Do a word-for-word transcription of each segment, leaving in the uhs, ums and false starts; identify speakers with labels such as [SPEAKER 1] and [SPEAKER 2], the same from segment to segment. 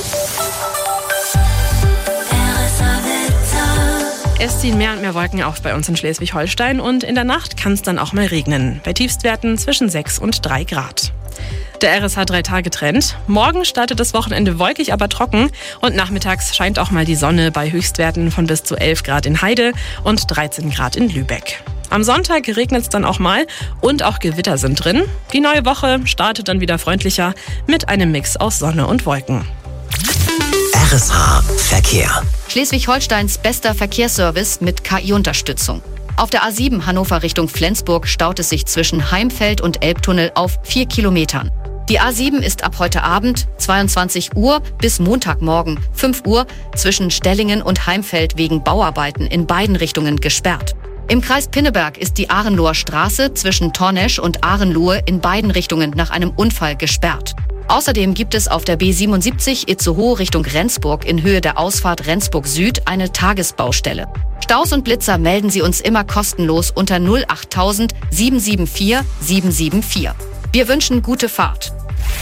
[SPEAKER 1] Es ziehen mehr und mehr Wolken auf bei uns in Schleswig-Holstein und in der Nacht kann es dann auch mal regnen. Bei Tiefstwerten zwischen sechs und drei Grad. Der R S H drei Tage Trend. Morgen startet das Wochenende wolkig, aber trocken. Und nachmittags scheint auch mal die Sonne bei Höchstwerten von bis zu elf Grad in Heide und dreizehn Grad in Lübeck. Am Sonntag regnet es dann auch mal und auch Gewitter sind drin. Die neue Woche startet dann wieder freundlicher mit einem Mix aus Sonne und Wolken.
[SPEAKER 2] R S H Verkehr.
[SPEAKER 3] Schleswig-Holsteins bester Verkehrsservice mit K I-Unterstützung. Auf der A sieben Hannover Richtung Flensburg staut es sich zwischen Heimfeld und Elbtunnel auf vier Kilometern. Die A sieben ist ab heute Abend zweiundzwanzig Uhr bis Montagmorgen fünf Uhr zwischen Stellingen und Heimfeld wegen Bauarbeiten in beiden Richtungen gesperrt. Im Kreis Pinneberg ist die Ahrenloher Straße zwischen Tornesch und Ahrenlohe in beiden Richtungen nach einem Unfall gesperrt. Außerdem gibt es auf der B siebenundsiebzig Itzehoe Richtung Rendsburg in Höhe der Ausfahrt Rendsburg Süd eine Tagesbaustelle. Staus und Blitzer melden Sie uns immer kostenlos unter null acht null null sieben sieben vier sieben sieben vier. Wir wünschen gute Fahrt.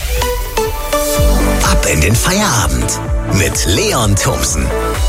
[SPEAKER 2] Ab in den Feierabend mit Leon Thomsen.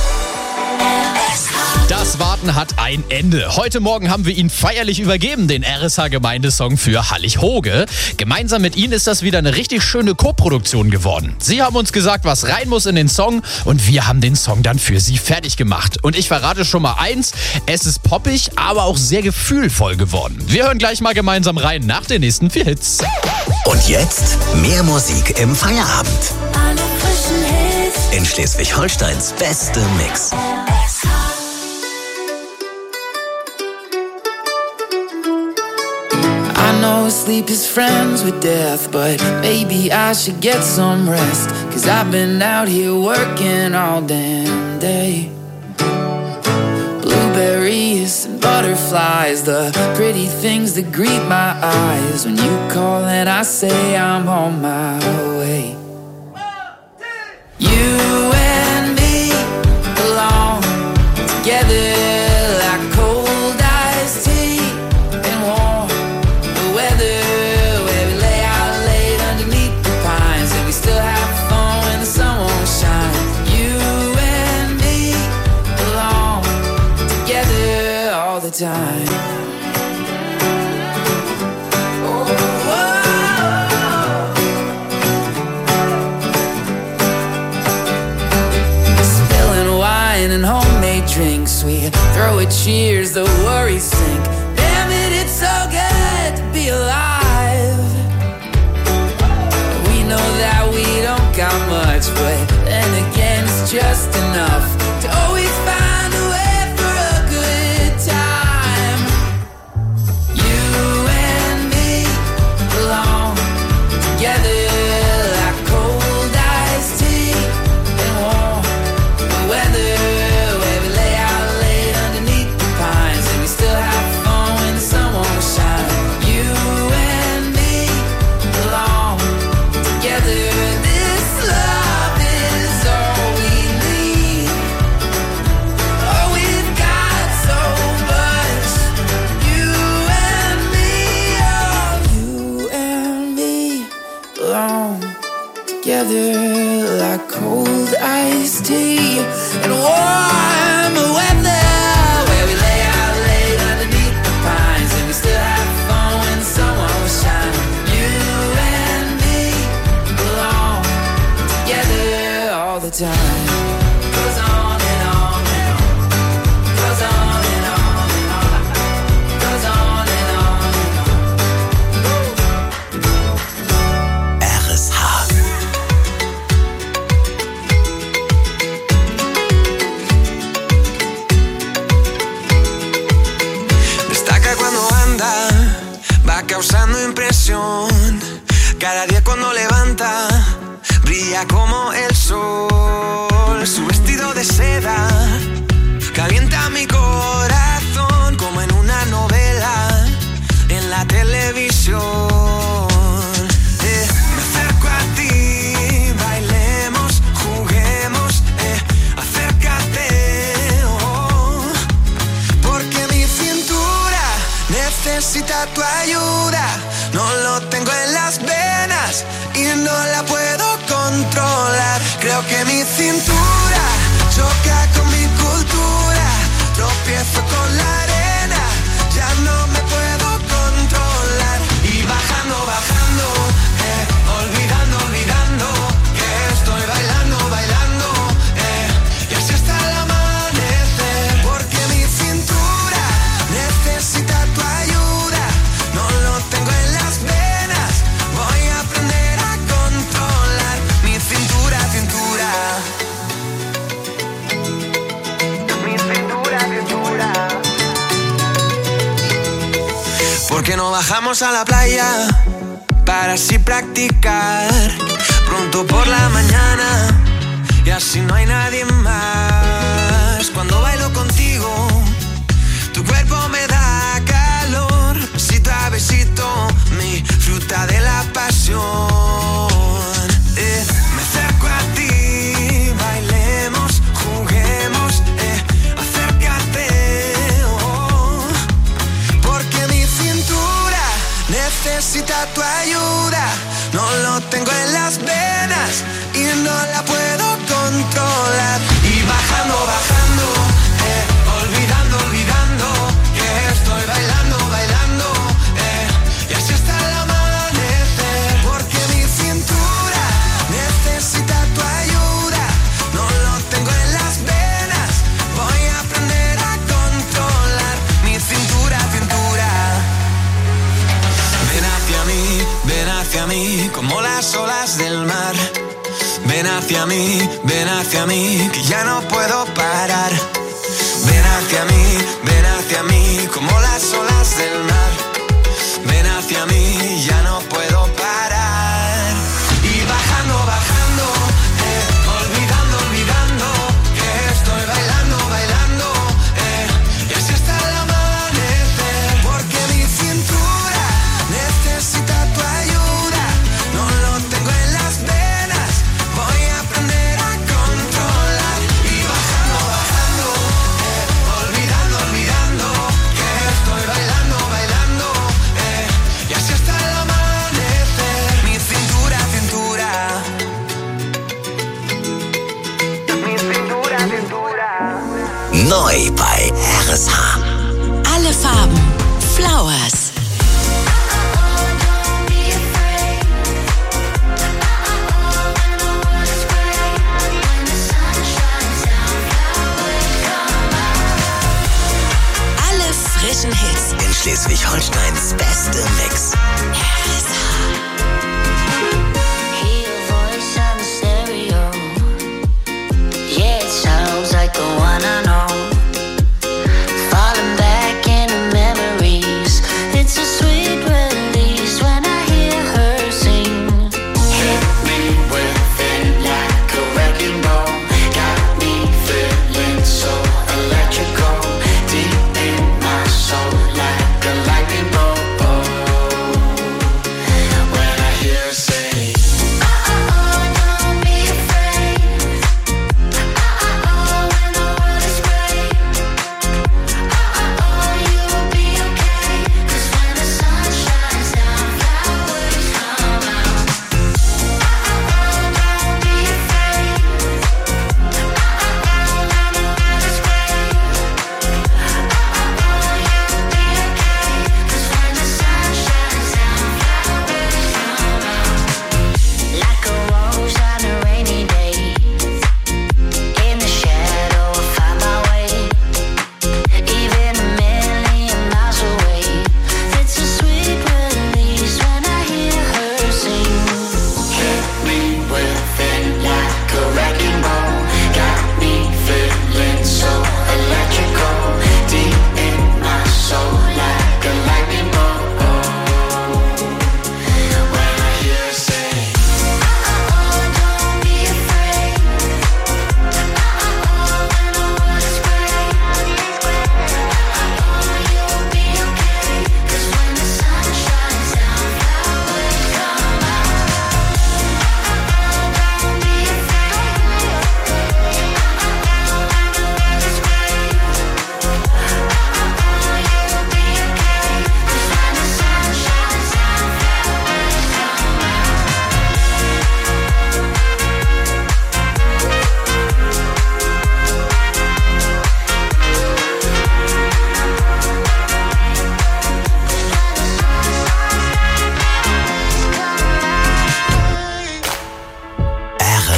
[SPEAKER 4] Das Warten hat ein Ende. Heute Morgen haben wir ihn feierlich übergeben, den R S H-Gemeindesong für Hallig-Hoge. Gemeinsam mit Ihnen ist das wieder eine richtig schöne Co-Produktion geworden. Sie haben uns gesagt, was rein muss in den Song und wir haben den Song dann für Sie fertig gemacht. Und ich verrate schon mal eins, es ist poppig, aber auch sehr gefühlvoll geworden. Wir hören gleich mal gemeinsam rein nach den nächsten vier Hits.
[SPEAKER 2] Und jetzt mehr Musik im Feierabend.
[SPEAKER 5] Alle frischen Hits.
[SPEAKER 2] In Schleswig-Holsteins beste Mix.
[SPEAKER 6] I know sleep is friends with death, but maybe I should get some rest. Cause I've been out here working all damn day. Blueberries and butterflies, the pretty things that greet my eyes. When you call and I say I'm on my way. You and me belong together. Time. Oh, spilling wine and homemade drinks, we throw a cheers, the worries sink. Damn it, it's so good to be alive. We know that we don't got much, but then again it's just enough to always find a way. Together like cold iced tea and warm weather, where we lay out late underneath the pines and we still have fun when the sun won't shine. You and me belong together all the time. Goes on and on and on. Goes on and on and on. Goes on and on and on.
[SPEAKER 2] R S H.
[SPEAKER 7] Causando impresión, cada día cuando levanta, brilla como el sol. Su vestido de seda calienta mi corazón como en una novela en la televisión. Eh, me acerco a ti, bailemos, juguemos, eh, acércate, oh, porque mi cintura necesita tu ayuda, no lo tengo en las venas, venas y no la puedo controlar. Creo que mi cintura choca con mi cultura. Tropiezo con la arena, ya no me puedo controlar. Y bajando, bajando, eh, olvidando, olvidando que estoy bailando, bailando, eh, y así hasta el amanecer. Porque mi cintura necesita tu ayuda, no lo tengo en las venas, voy a aprender a controlar mi cintura, cintura. Mi cintura, cintura. ¿Por qué no bajamos a la playa para así practicar pronto por la mañana y así no hay nadie más? Cuando bailo contigo, tu cuerpo me da calor, besito a besito, mi fruta de la pasión. Eh, me acerco a ti, bailemos, juguemos, eh, acércate, oh, porque mi cintura necesita tu ayuda, no lo tengo en las venas y no la puedo controlar. Y bajando, bajando, eh, olvidando, olvidando que estoy bailando, bailando, eh, y así hasta el amanecer. Porque mi cintura necesita tu ayuda, no lo tengo en las venas, voy a aprender a controlar mi cintura, cintura. Ven hacia mí, ven hacia mí, como las olas del mar. Ven hacia mí, ven hacia mí, que ya no puedo parar. Ven hacia mí, ven hacia mí, como las olas del mar. Ven hacia mí, ya no puedo parar. Y bajando, bajando, eh, olvidando, olvidando que estoy bailando, bailando, eh, y así hasta el amanecer. Porque mi cintura necesita tu ayuda, no lo tengo en las venas, voy a aprender a controlar. Y bajando, bajando, eh, olvidando, olvidando que estoy bailando, bailando, eh, y así hasta el amanecer. Mi cintura, cintura. Mi cintura, cintura.
[SPEAKER 2] Neu bei R S H.
[SPEAKER 8] Alle Farben. Flowers. Alle frischen Hits.
[SPEAKER 2] In Schleswig-Holsteins beste Mix.
[SPEAKER 8] R S H.
[SPEAKER 5] Hear a voice on the stereo. Yeah, it sounds like the one I know. Falling back into memories.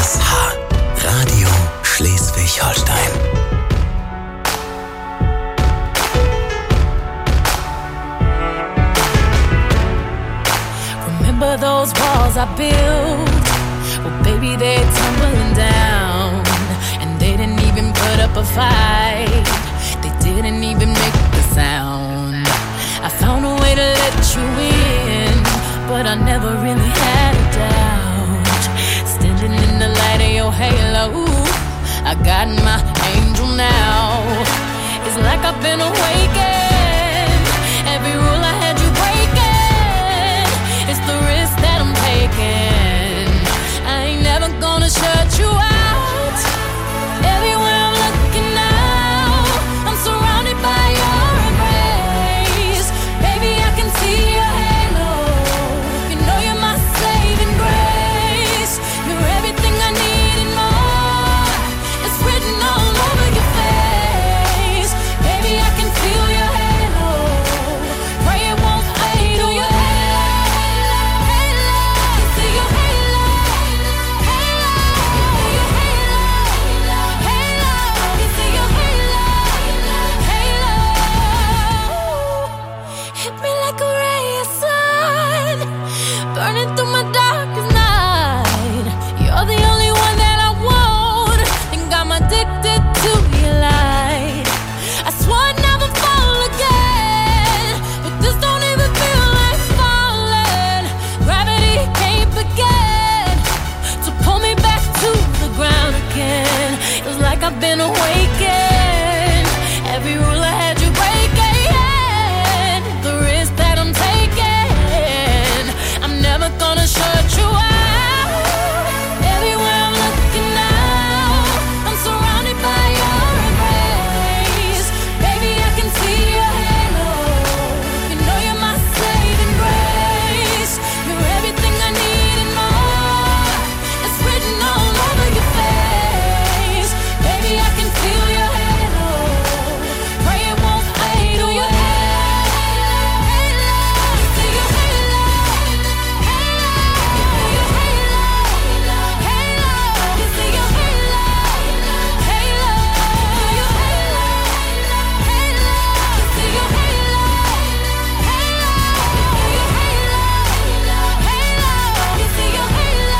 [SPEAKER 2] S H, Radio Schleswig-Holstein.
[SPEAKER 9] Remember those walls I built? Well, baby, they're tumbling down. And they didn't even put up a fight. They didn't even make a sound. I found a way to let you in, but I never really had a doubt. Standing in the light of your halo, I got my angel now. It's like I've been awakened. Every rule I had you breaking. It's the risk that I'm taking. I ain't never gonna shut you out. Everywhere I'm looking now, I'm surrounded by your embrace. Baby, I can see your halo. You know you're my saving grace. You're everything I need and more. It's written all over your face. Baby, I can feel your halo. Pray it won't fade. Do your halo, halo. You see your halo, halo. You see your halo, halo. You see your halo, halo. Hit me like a ray of sun, burning through my darkest night. You're the only one that I want. Think I'm addicted to your light. I swore I'd never fall again, but this don't even feel like falling. Gravity can't begin to pull me back to the ground again. It's like I've been awakened. Every rule I had you breaking. The risk that I'm taking, I'm never gonna shut you out. Everywhere I'm looking now, I'm surrounded by your embrace. Baby, I can see your halo. You know you're my saving grace. You're everything I need and more. It's written all over your face. Baby, I can feel your halo. Pray it won't fade. Do your halo, halo. You see your halo, halo. You see your halo, halo. You see your halo, halo. Your halo, halo. You see your halo, halo. Your halo, halo. You see your halo,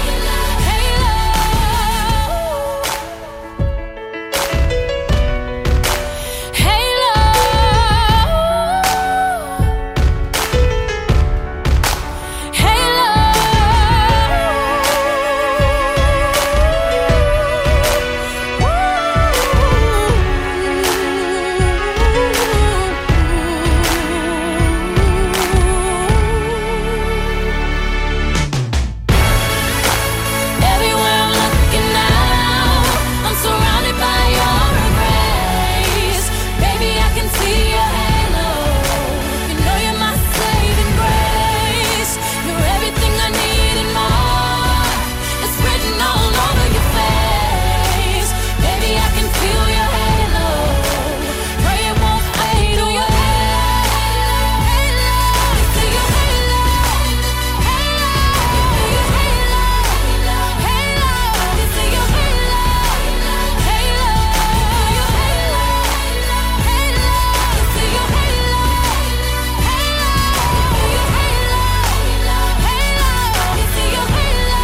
[SPEAKER 9] everywhere I'm looking now, I'm surrounded by your embrace. Baby, I can see your halo. You know you're my saving grace. You're everything I need and more. It's written all over your face. Baby, I can feel your halo. Pray it won't fade. Do your halo, halo. You see your halo, halo. You see your halo, halo. You see your halo, halo. Your halo, halo. You see your halo, halo. Your halo, halo. You see your halo,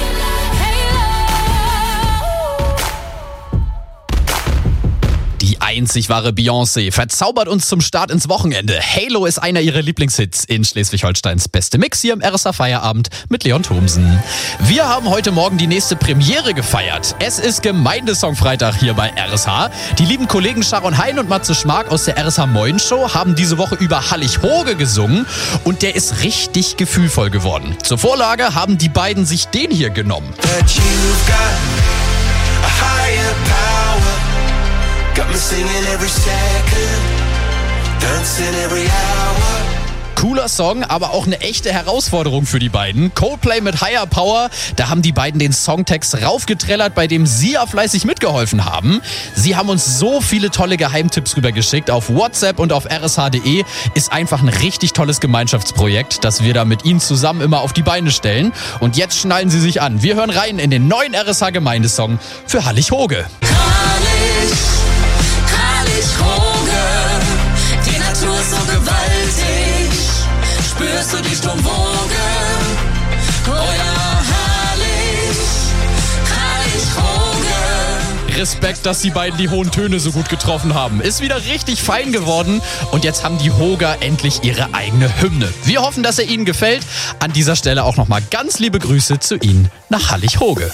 [SPEAKER 9] halo.
[SPEAKER 4] Die einzig wahre Beyoncé verzaubert uns zum Start ins Wochenende. Halo ist einer ihrer Lieblingshits in Schleswig-Holsteins beste Mix hier im R S H Feierabend mit Leon Thomsen. Wir haben heute Morgen die nächste Premiere gefeiert. Es ist Gemeindesongfreitag hier bei R S H. Die lieben Kollegen Sharon Hein und Matze Schmark aus der R S H Moin Show haben diese Woche über Hallig Hoge gesungen und der ist richtig gefühlvoll geworden. Zur Vorlage haben die beiden sich den hier genommen.
[SPEAKER 7] That you've got a higher power. Got me singing every second, dancing every hour.
[SPEAKER 4] Cooler Song, aber auch eine echte Herausforderung für die beiden. Coldplay mit Higher Power, da haben die beiden den Songtext raufgetrellert, bei dem sie ja fleißig mitgeholfen haben. Sie haben uns so viele tolle Geheimtipps rübergeschickt auf WhatsApp und auf r s h punkt d e. Ist einfach ein richtig tolles Gemeinschaftsprojekt, das wir da mit ihnen zusammen immer auf die Beine stellen. Und jetzt schnallen sie sich an. Wir hören rein in den neuen R S H-Gemeindesong für Hallig Hoge.
[SPEAKER 8] Hallig, Hallig Hoge, die Natur ist so gewaltig, spürst du die Sturmwoge? Oh ja, herrlich, Hallig Hoge.
[SPEAKER 4] Respekt, dass die beiden die hohen Töne so gut getroffen haben. Ist wieder richtig fein geworden und jetzt haben die Hoger endlich ihre eigene Hymne. Wir hoffen, dass er Ihnen gefällt. An dieser Stelle auch nochmal ganz liebe Grüße zu Ihnen nach Hallig Hoge.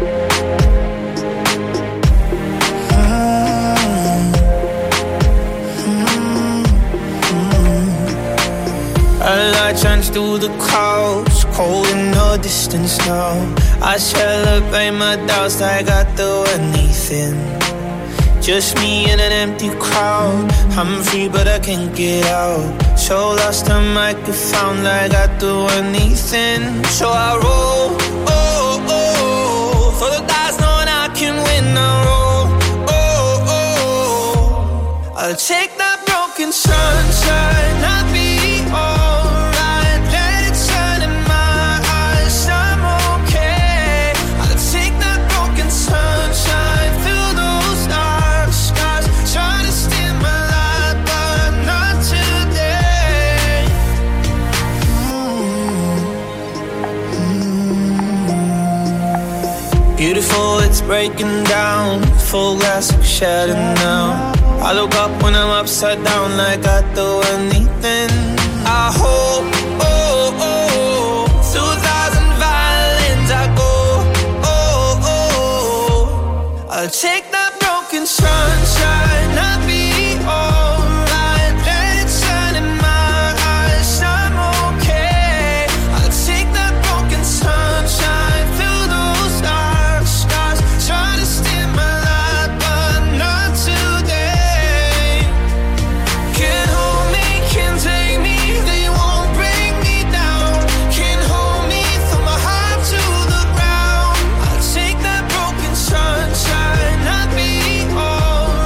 [SPEAKER 10] A light shines through the clouds, cold in the distance now. I celebrate my doubts like I do anything. Just me in an empty crowd. I'm free but I can't get out. So lost I might get found like I do anything. So I roll, oh, oh, for the guys knowing I can win. I roll, oh, oh, I'll take that broken sunshine, I'll be alright. Let it shine in my eyes, I'm okay. I'll take that broken sunshine, fill those dark skies. Try to steal my light, but not today. Mm-hmm. Beautiful, it's breaking down. Full glass of shadow now. I look up when I'm upside down like I do anything. I hope, oh, oh, through thousand violins I go, oh, oh, I'll take that broken sunshine, I'll be alright. Let it shine in my eyes, I'm okay. I'll take that broken sunshine, fill those dark skies. Try to steal my light, but not today. Can't hold me, can't take me, they won't bring me down. Can't hold me from my heart to the ground. I'll take that broken sunshine, I'll be alright.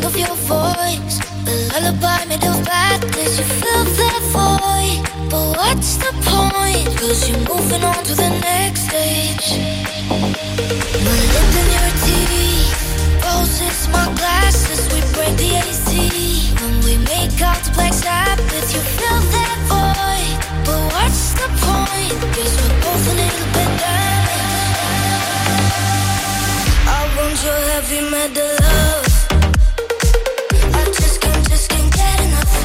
[SPEAKER 9] sound of your voice. The lullaby made of badness. You fill that void, but what's the point? Cause you're moving on to the next stage. My lip in your teeth, roses, my glasses. We break the A C when we make out to Black Sabbath. You fill that void, but what's the point? Guess we're both a little bit damaged. I want your heavy metal love. I just can't, just can't get enough.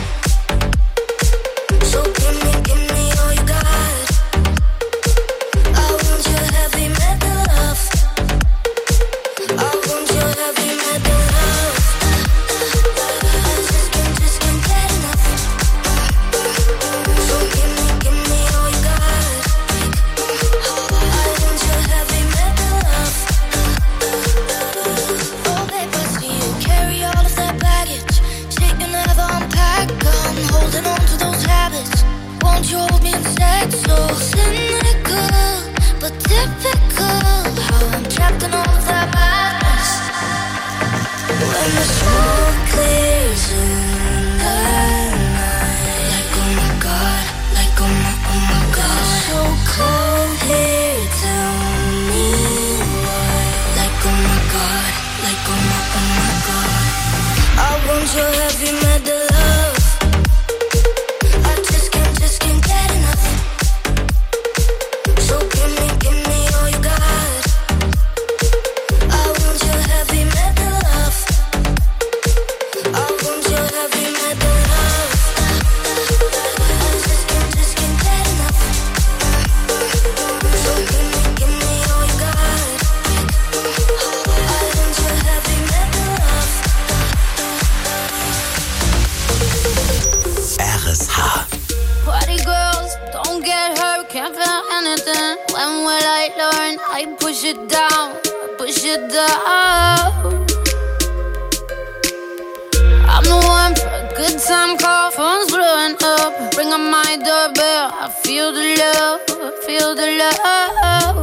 [SPEAKER 9] So give me, give me all you got. I want your heavy metal love. I want your heavy metal love. I just can't, just can't get enough. So give me, give me all you got. I want your heavy metal love. Oh babe, I see you carry all of that baggage. Shit you never unpack. I'm holding on to those habits. Won't you hold me instead? So cynical, but typical. How I'm trapped in all of that madness. When the smoke clears in the night, like oh my god, like oh my, oh my god. So cold here, tell me why. Like oh my god, like oh my, oh my god. I want your heavy metal love. I just can't, just can't get enough. So give me, give me all you got. I want your heavy metal love. I want your heavy metal love. I just can't, just can't get enough. So give me, give me all you got. I want your heavy metal love.
[SPEAKER 2] R S H.
[SPEAKER 9] Party girls, don't get hurt, can't feel anything. When will I learn? I push it down, push it down. I'm the one for a good time call, phone's blowing up. Ring on my doorbell, I feel the love, I feel the love.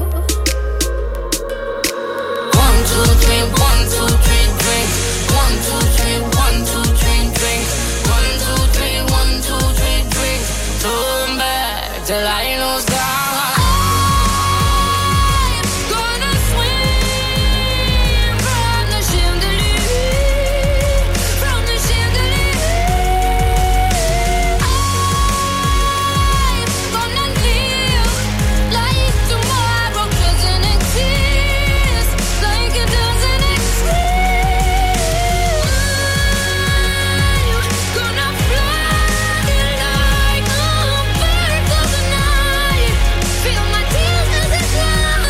[SPEAKER 9] One, two, three, one, two, three, drink. One, two, three, one, two, three, drink. One, two, three, one, two, three, drink. Turn back till I lose God. I'm gonna swim from the chandelier, from the chandelier. I'm gonna live like tomorrow doesn't exist, like it doesn't exist. I'm gonna fly like a bird of the night. Feel my tears as they fly.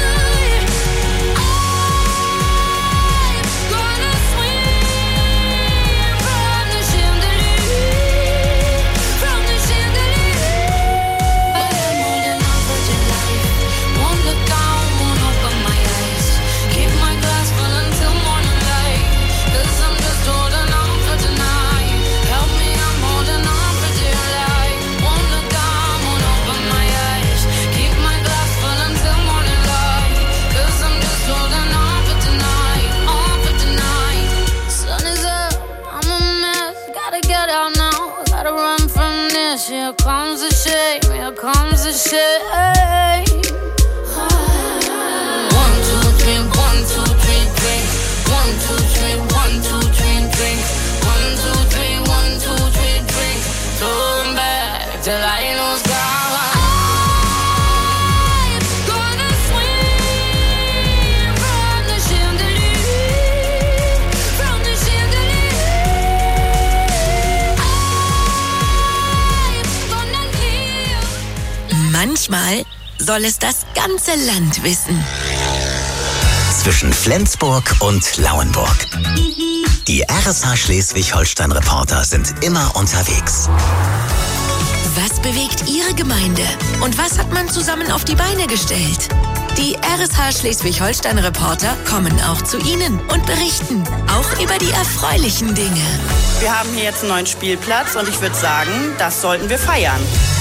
[SPEAKER 9] I'm gonna swim from the chandelier, from the chandelier. I'm holding on for dear life. Won't look down, won't open my eyes. Keep my glass full until morning light. Cause I'm just holding on for tonight. Help me, I'm holding on for dear life. Won't look down, won't open my eyes. Keep my glass full until morning light. Cause I'm just holding on for tonight, on for tonight. Sun is up, I'm a mess. Gotta get out now, gotta run from this. Here comes the shame, here comes the shame. One, two, three, one, two, three, drink. One, two, three, one, two, three, drink. One, two, three, one, two, three, drink. Turn back till I lose God. I'm gonna swim from the chandelier, from the chandelier. I'm gonna live.
[SPEAKER 11] Manchmal soll es das ganze Land wissen.
[SPEAKER 2] Zwischen Flensburg und Lauenburg. Die R S H Schleswig-Holstein-Reporter sind immer unterwegs.
[SPEAKER 11] Was bewegt Ihre Gemeinde? Und was hat man zusammen auf die Beine gestellt? Die R S H Schleswig-Holstein-Reporter kommen auch zu Ihnen und berichten, auch über die erfreulichen Dinge.
[SPEAKER 12] Wir haben hier jetzt einen neuen Spielplatz und ich würde sagen, das sollten wir feiern.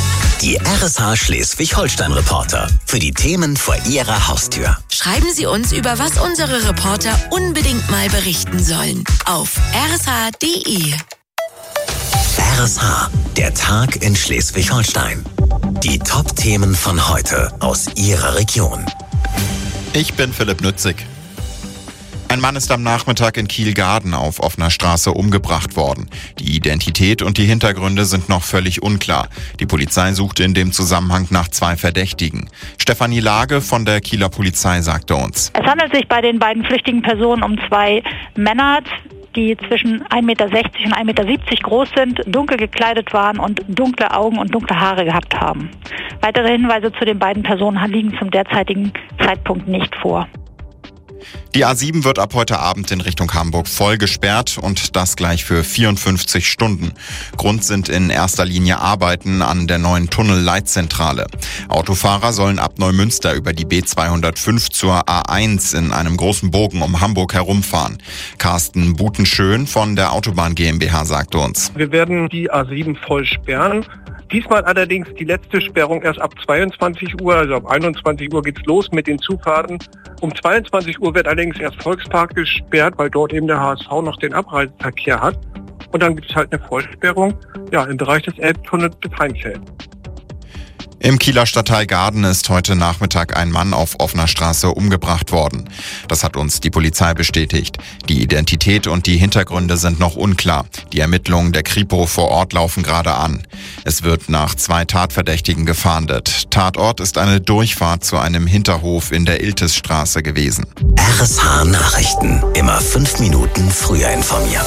[SPEAKER 2] Die R S H Schleswig-Holstein-Reporter. Für die Themen vor Ihrer Haustür.
[SPEAKER 11] Schreiben Sie uns, über was unsere Reporter unbedingt mal berichten sollen. Auf r s h punkt d e.
[SPEAKER 2] R S H, der Tag in Schleswig-Holstein. Die Top-Themen von heute aus Ihrer Region.
[SPEAKER 12] Ich bin Philipp Nützig. Ein Mann ist am Nachmittag in Kiel-Garden auf offener Straße umgebracht worden. Die Identität und die Hintergründe sind noch völlig unklar. Die Polizei suchte in dem Zusammenhang nach zwei Verdächtigen. Stefanie Lage von der Kieler Polizei sagte uns:
[SPEAKER 13] Es handelt sich bei den beiden flüchtigen Personen um zwei Männer, die zwischen ein Meter sechzig und ein Meter siebzig groß sind, dunkel gekleidet waren und dunkle Augen und dunkle Haare gehabt haben. Weitere Hinweise zu den beiden Personen liegen zum derzeitigen Zeitpunkt nicht vor.
[SPEAKER 12] Die A sieben wird ab heute Abend in Richtung Hamburg voll gesperrt und das gleich für vierundfünfzig Stunden. Grund sind in erster Linie Arbeiten an der neuen Tunnelleitzentrale. Autofahrer sollen ab Neumünster über die B zweihundertfünf zur A eins in einem großen Bogen um Hamburg herumfahren. Carsten Butenschön von der Autobahn GmbH sagte uns:
[SPEAKER 14] Wir werden die A sieben voll sperren. Diesmal allerdings die letzte Sperrung erst ab zweiundzwanzig Uhr, also ab einundzwanzig Uhr geht's los mit den Zufahrten. Um zweiundzwanzig Uhr wird allerdings erst Volkspark gesperrt, weil dort eben der H S V noch den Abreiseverkehr hat. Und dann gibt's halt eine Vollsperrung, ja, im Bereich des Elbtunnels bis Heimfeld.
[SPEAKER 12] Im Kieler Stadtteil Garden ist heute Nachmittag ein Mann auf offener Straße umgebracht worden. Das hat uns die Polizei bestätigt. Die Identität und die Hintergründe sind noch unklar. Die Ermittlungen der Kripo vor Ort laufen gerade an. Es wird nach zwei Tatverdächtigen gefahndet. Tatort ist eine Durchfahrt zu einem Hinterhof in der Iltesstraße gewesen.
[SPEAKER 2] R S H Nachrichten. Immer fünf Minuten früher informiert.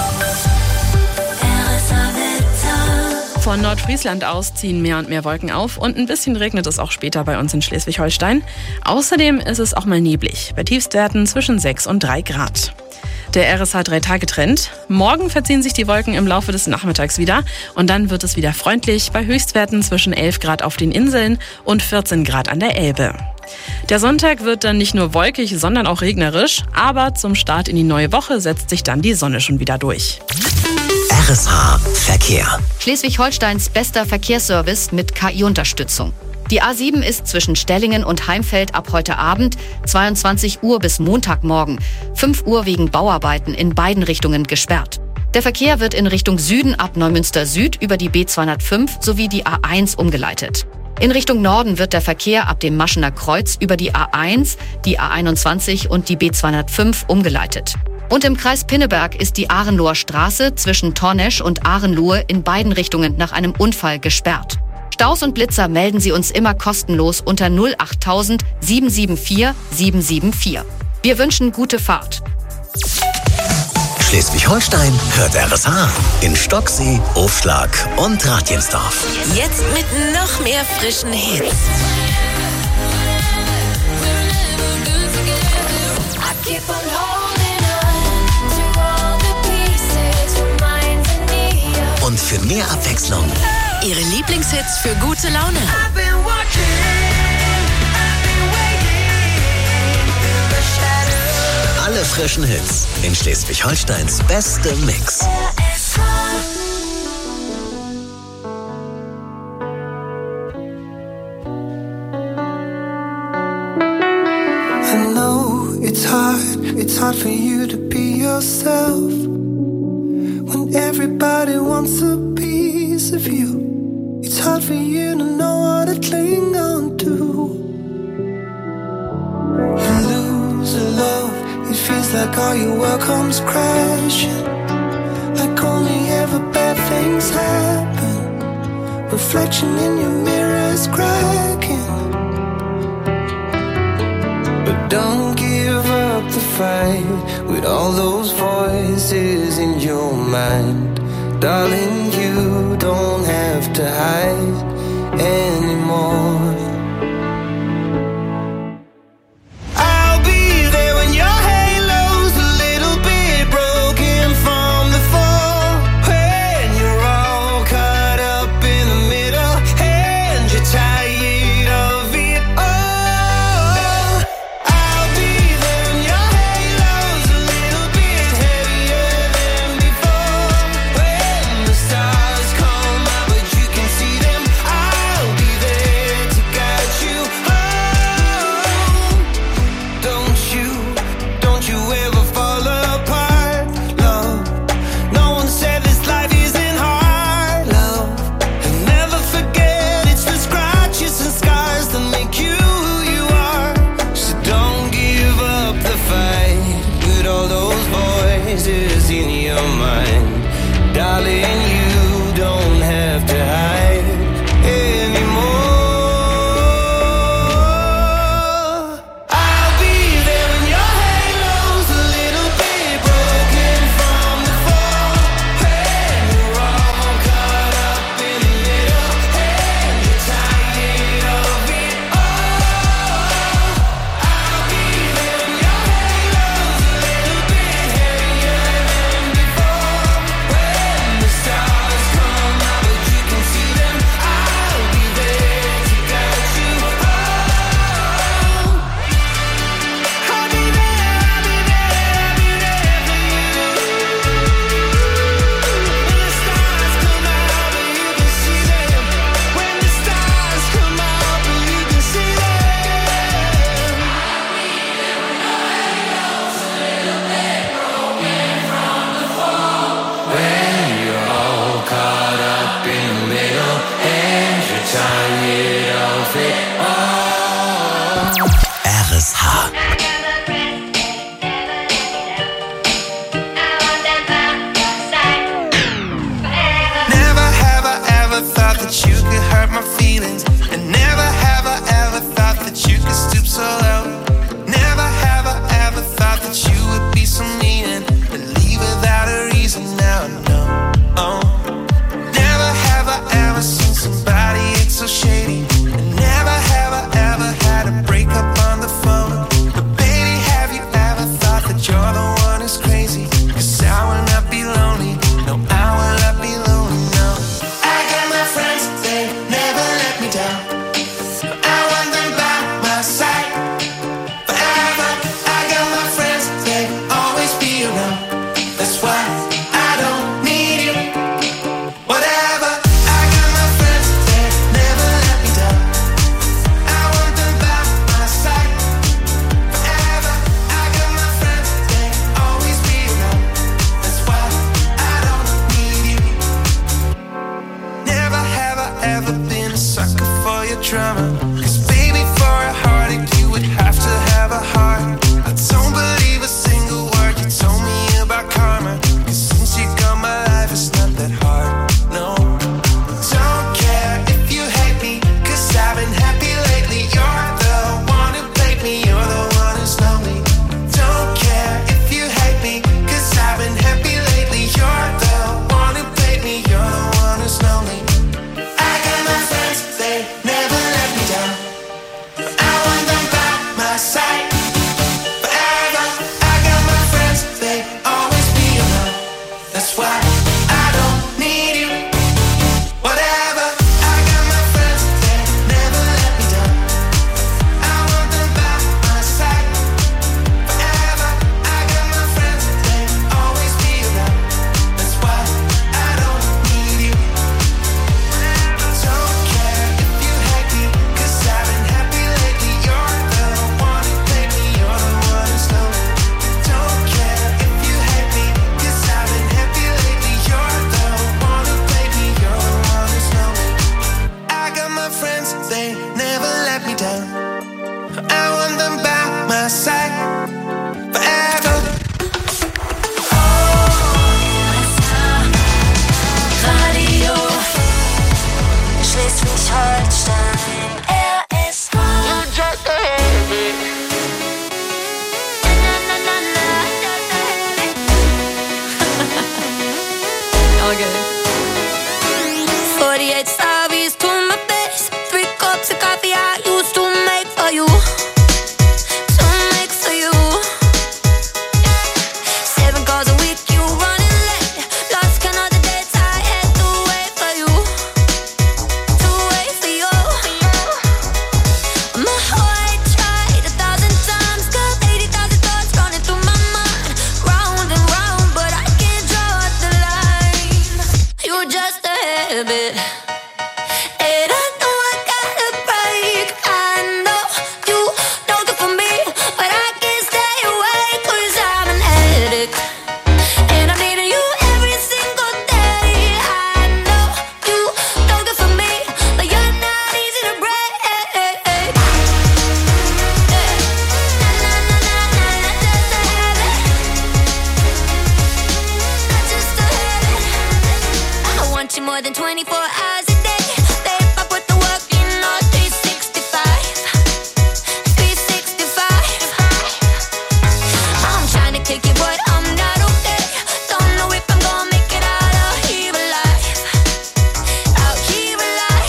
[SPEAKER 1] Von Nordfriesland aus ziehen mehr und mehr Wolken auf und ein bisschen regnet es auch später bei uns in Schleswig-Holstein. Außerdem ist es auch mal neblig, bei Tiefstwerten zwischen sechs und drei Grad. Der R S H drei Tage Trend. Morgen verziehen sich die Wolken im Laufe des Nachmittags wieder und dann wird es wieder freundlich bei Höchstwerten zwischen elf Grad auf den Inseln und vierzehn Grad an der Elbe. Der Sonntag wird dann nicht nur wolkig, sondern auch regnerisch, aber zum Start in die neue Woche setzt sich dann die Sonne schon wieder durch.
[SPEAKER 2] R S H Verkehr.
[SPEAKER 3] Schleswig-Holsteins bester Verkehrsservice mit K I-Unterstützung. Die A sieben ist zwischen Stellingen und Heimfeld ab heute Abend, zweiundzwanzig Uhr bis Montagmorgen, fünf Uhr wegen Bauarbeiten in beiden Richtungen gesperrt. Der Verkehr wird in Richtung Süden ab Neumünster Süd über die B zweihundertfünf sowie die A eins umgeleitet. In Richtung Norden wird der Verkehr ab dem Maschener Kreuz über die A eins, die A einundzwanzig und die B zweihundertfünf umgeleitet. Und im Kreis Pinneberg ist die Ahrenloher Straße zwischen Tornesch und Ahrenlohe in beiden Richtungen nach einem Unfall gesperrt. Staus und Blitzer melden Sie uns immer kostenlos unter null acht null null sieben sieben vier sieben sieben vier. Wir wünschen gute Fahrt.
[SPEAKER 2] Schleswig-Holstein hört R S H in Stocksee, Aufschlag und Ratjensdorf.
[SPEAKER 11] Jetzt mit noch mehr frischen Hits.
[SPEAKER 2] Und für mehr Abwechslung
[SPEAKER 11] Ihre Lieblingshits für gute Laune.
[SPEAKER 2] alle frischen Hits in Schleswig-Holsteins bestem Mix.
[SPEAKER 10] I know it's hard, it's hard for you to be yourself when everybody wants a piece of you. It's hard for you to know what to cling on to. You lose a love, it feels like all your world comes crashing, like only ever bad things happen. Reflection in your mirror is cracking. But don't give up the fight with all those voices in your mind. Darling, you don't have to hide anymore. I'll be there when your halo's a little bit broken from the fall, when you're all caught up in the middle and you're tired of it all. I'll be there when your halo's a little bit heavier than before, when the stars come out but you can see them. I'll
[SPEAKER 15] drama. 'Cause baby, for a heartache, you would have to have a heart. I don't believe a single word you told me about karma. 'Cause since you got my life, it's not that hard, no. Don't care if you hate me, 'cause I've been happy lately. You're the one who played me, you're the one who's lonely. Don't care if you hate me, 'cause I've been happy lately. You're the one who played me, you're the one who's lonely. I got my friends, they never let me down. I want them by my side forever. I got my friends, they always be around. That's why I don't need you. Whatever. I got my friends, they never let me down. I want them by my side forever. I got my friends, they always be around. That's why I don't need you. Don't care if you hate me, 'cause I've been happy lately. You're the one who played me, you're the one who's lonely. Don't care if you hate me, 'cause I've been happy lately. You're the one who played me, you're the one who's lonely. I got my friends, they never let me down. I want them by my side forever.
[SPEAKER 8] Radio Schleswig-Holstein, R S H.
[SPEAKER 9] All good. forty-eight Starbies to my face. Three cups of coffee I used to make for you. To make for you. Seven calls a week, you running late. Lost count of the dates I had to wait for you. To wait for you. My heart tried a thousand times. Got eighty thousand thoughts running through my mind. Round and round, but I can't draw the line. You're just a habit. And I know I gotta break. I know you know good for me, but I can't stay away 'cause I'm an addict. And I'm needing you every single day. I know you know good for me, but you're not easy to break. I want you more than twenty-four hours a day. Babe, I put the work in all three sixty-five. three sixty-five. I'm trying to kick it, but I'm not okay. Don't know if I'm gonna make it out of here alive. Out here alive.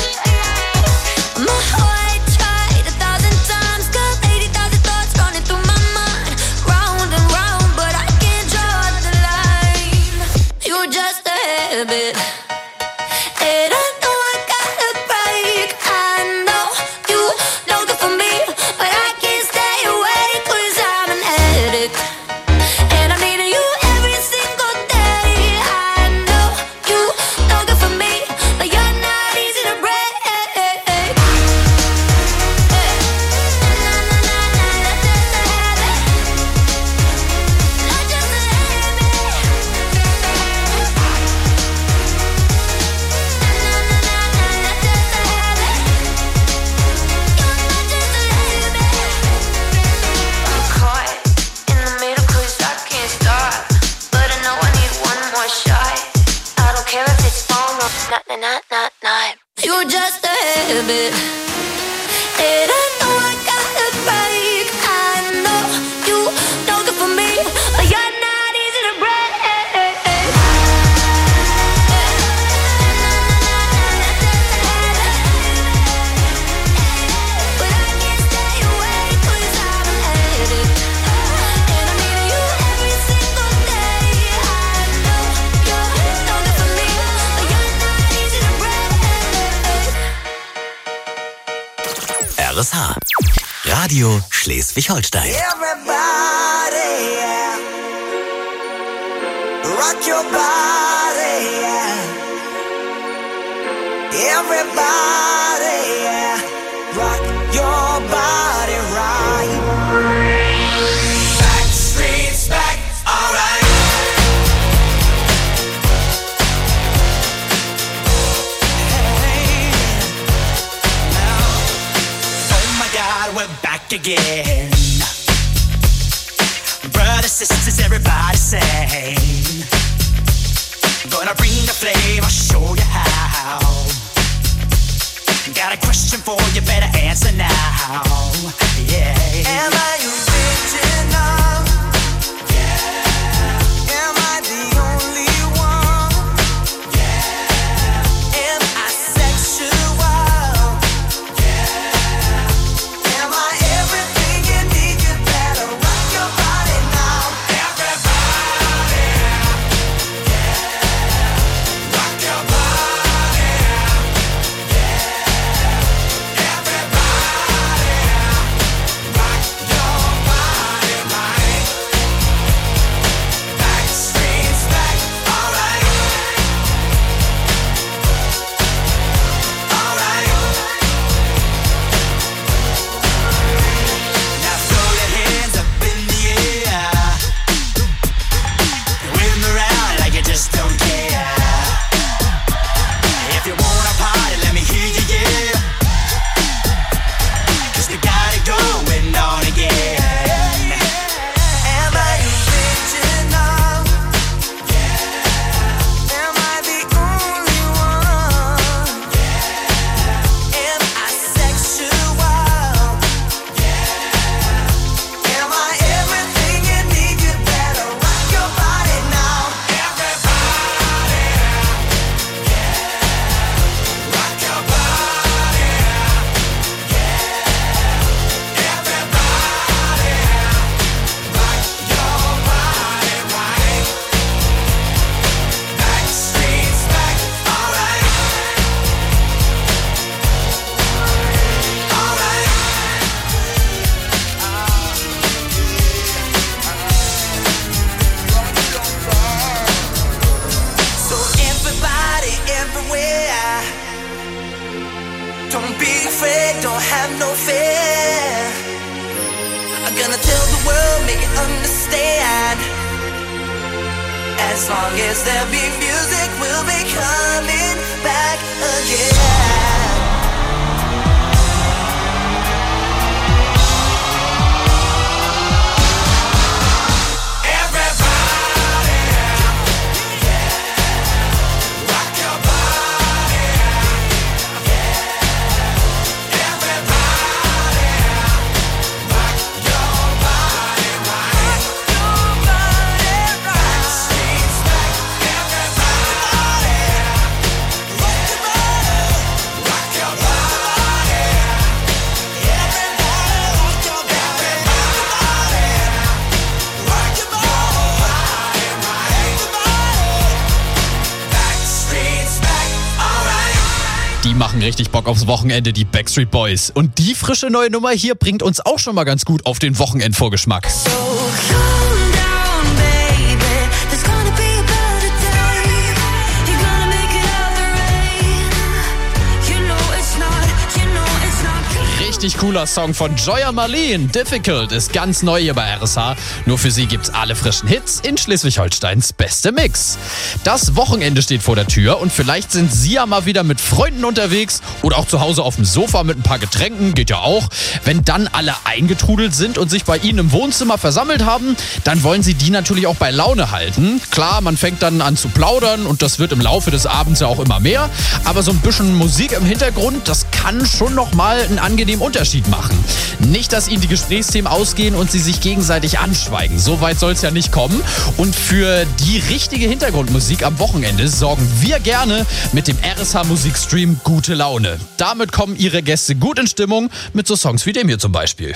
[SPEAKER 9] My heart tried a thousand times. Got eighty thousand thoughts running through my mind. Round and round, but I can't draw the line. You're just a habit. And I know I gotta break. I know you know good for me, but I can't stay away 'cause I'm an addict. And I'm needing you every single day. I know you know good for me, but you're not easy to break. I'm caught in the middle 'cause I can't stop, but I know I need one more shot. I don't care if it's on or not, not, not, not, not. You're just a habit. And I know I gotta break. I know you know good for me, but you're not easy to break. But I can't stay away 'cause I'm an addict. And I'm needing you every single day. I know you know good for me, but you're not easy to break.
[SPEAKER 2] R S H. Radio Schleswig-Holstein.
[SPEAKER 15] Everybody, yeah. Rock your body, yeah. Everybody, yeah. Rock your body right. Backstreet's back, alright. Hey, now
[SPEAKER 16] back again. Brothers, sisters, everybody sing. Gonna bring the flame, I'll show you how. Got a question for you, better answer now. Yeah. Am I original? Yeah. Am I the only one? Yeah. Am I sexual? Yeah. Am I everything you need? You better rock your body now. Everybody. Yeah. Rock your body. Yeah. Everybody. Rock your body right. Backstreet's back. All right. All right. Now throw your hands up in the air. Wave 'em around like you just don't care. If you wanna party, let me hear you, yeah. 'Cause we got it going on again. Am I original? Yeah. Am I the only one? Yeah. Am I sexual? Yeah. Am I everything you need? You better rock your body now. Everybody. Yeah. Rock your body. Yeah. Everybody. Rock your body right. Backstreet's back. All right. All right. So everybody, everywhere, don't be afraid, don't have no fear. I'm gonna tell the world, make it understand. As long as there be music, we'll be coming back again. Everybody, yeah, rock your body, yeah. Everybody, rock your body right. Backstreet's back. Everybody, rock your body, rock your body. Everybody, rock your body. Rock your body right. Backstreet's back. All right.
[SPEAKER 4] Die machen richtig Bock aufs Wochenende, die Backstreet Boys. Und die frische neue Nummer hier bringt uns auch schon mal ganz gut auf den Wochenendvorgeschmack. Richtig cooler Song von Joya Marlene. Difficult ist ganz neu hier bei R S H. Nur für Sie gibt's alle frischen Hits in Schleswig-Holsteins beste Mix. Das Wochenende steht vor der Tür und vielleicht sind Sie ja mal wieder mit Freunden unterwegs oder auch zu Hause auf dem Sofa mit ein paar Getränken, geht ja auch. Wenn dann alle eingetrudelt sind und sich bei Ihnen im Wohnzimmer versammelt haben, dann wollen Sie die natürlich auch bei Laune halten. Klar, man fängt dann an zu plaudern und das wird im Laufe des Abends ja auch immer mehr. Aber so ein bisschen Musik im Hintergrund, das kann schon noch mal einen angenehmen Unterschied machen. Nicht, dass Ihnen die Gesprächsthemen ausgehen und Sie sich gegenseitig anschweigen. So weit soll es ja nicht kommen. Und für die richtige Hintergrundmusik am Wochenende sorgen wir gerne mit dem R S H Musikstream Gute Laune. Damit kommen Ihre Gäste gut in Stimmung mit so Songs wie dem hier zum Beispiel.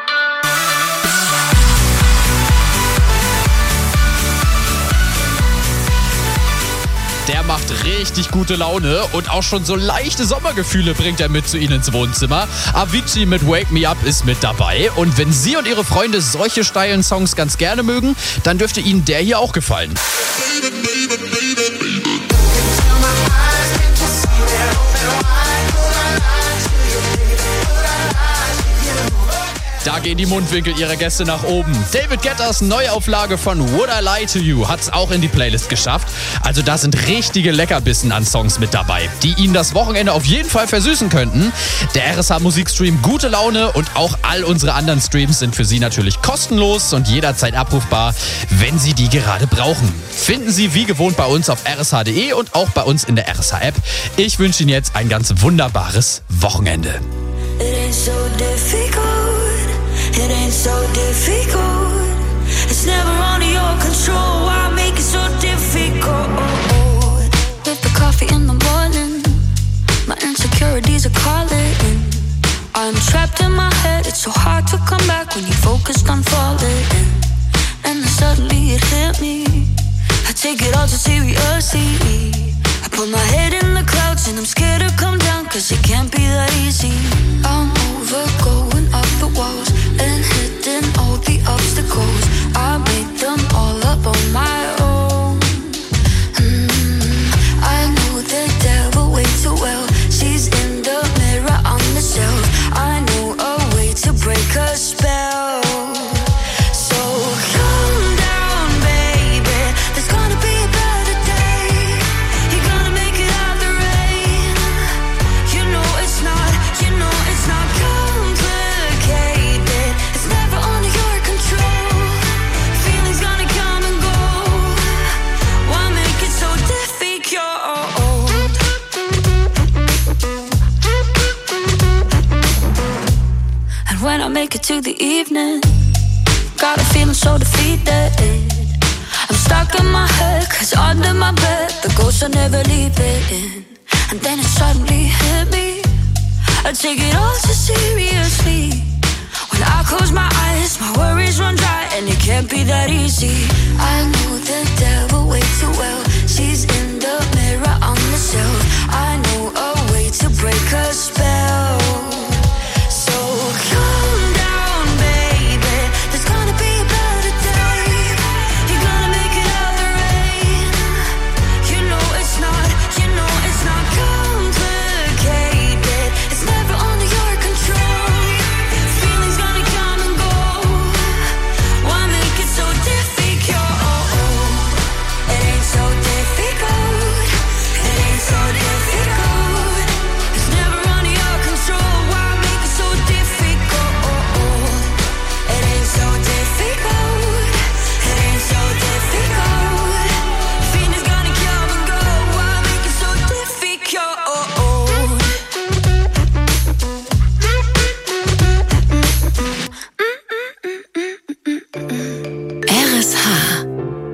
[SPEAKER 4] Der macht richtig gute Laune und auch schon so leichte Sommergefühle bringt er mit zu Ihnen ins Wohnzimmer. Avicii mit Wake Me Up ist mit dabei. Und wenn Sie und Ihre Freunde solche steilen Songs ganz gerne mögen, dann dürfte Ihnen der hier auch gefallen. Da gehen die Mundwinkel ihrer Gäste nach oben. David Guetta's Neuauflage von Would I Lie to You hat's auch in die Playlist geschafft. Also da sind richtige Leckerbissen an Songs mit dabei, die Ihnen das Wochenende auf jeden Fall versüßen könnten. Der R S H-Musikstream Gute Laune und auch all unsere anderen Streams sind für Sie natürlich kostenlos und jederzeit abrufbar, wenn Sie die gerade brauchen. Finden Sie wie gewohnt bei uns auf r s h punkt d e und auch bei uns in der R S H-App. Ich wünsche Ihnen jetzt ein ganz wunderbares Wochenende.
[SPEAKER 8] It ain't so difficult, it ain't so difficult. It's never under your control, why make it so difficult?
[SPEAKER 9] With the coffee in the morning, my insecurities are calling. I'm trapped in my head, it's so hard to come back when you're focused on falling. And then suddenly it hit me, I take it all too seriously. I put my head in the clouds and I'm scared to come down, cause it can't be that easy. I'm over going up the walls and hitting all the obstacles. I made them all up on my own. mm, I know the devil way too well. She's in the mirror on the shelf. I know a way to break her spell. So calm down, baby, there's gonna be a better day. You're gonna make it out the rain. You know it's not, you know it's not complicated. It's never under your control. Feelings gonna come and go. Why make it so difficult? And when I make it to the evening, got a feeling so defeated. I'm stuck in my head, cause under my bed the ghosts are never leaving. And then it suddenly hit me, I take it all too seriously. When I close my eyes, my worries run dry, and it can't be that easy. I know the devil way too well. She's in the mirror on the shelf. I know a way to break her spell. So calm down, baby, there's gonna be a better day. You're gonna make it out the rain. You know it's not, you know it's not complicated. It's never under your control. Feelings gonna come and go. Why make it so difficult? It ain't so difficult. It ain't so difficult. It's never under your control. Why make it so difficult? It ain't so difficult. It ain't so difficult. Feelings gonna come and go. Why make it so difficult?
[SPEAKER 11] R S H.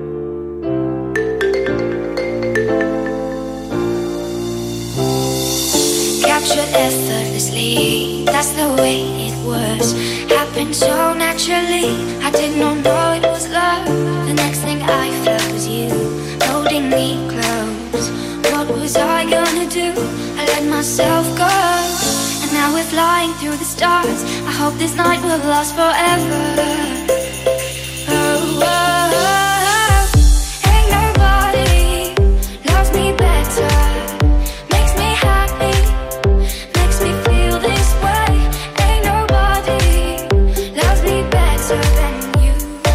[SPEAKER 9] Captured effortlessly, that's the way it was. Happened so naturally, I did not know it was love. The next thing I felt was you, holding me close. What was I gonna do? I let myself go. And now we're flying through the stars. I hope this night will last forever. Oh, oh, oh. Ain't nobody loves me better. Makes me happy, makes me feel this way. Ain't nobody loves me better than you.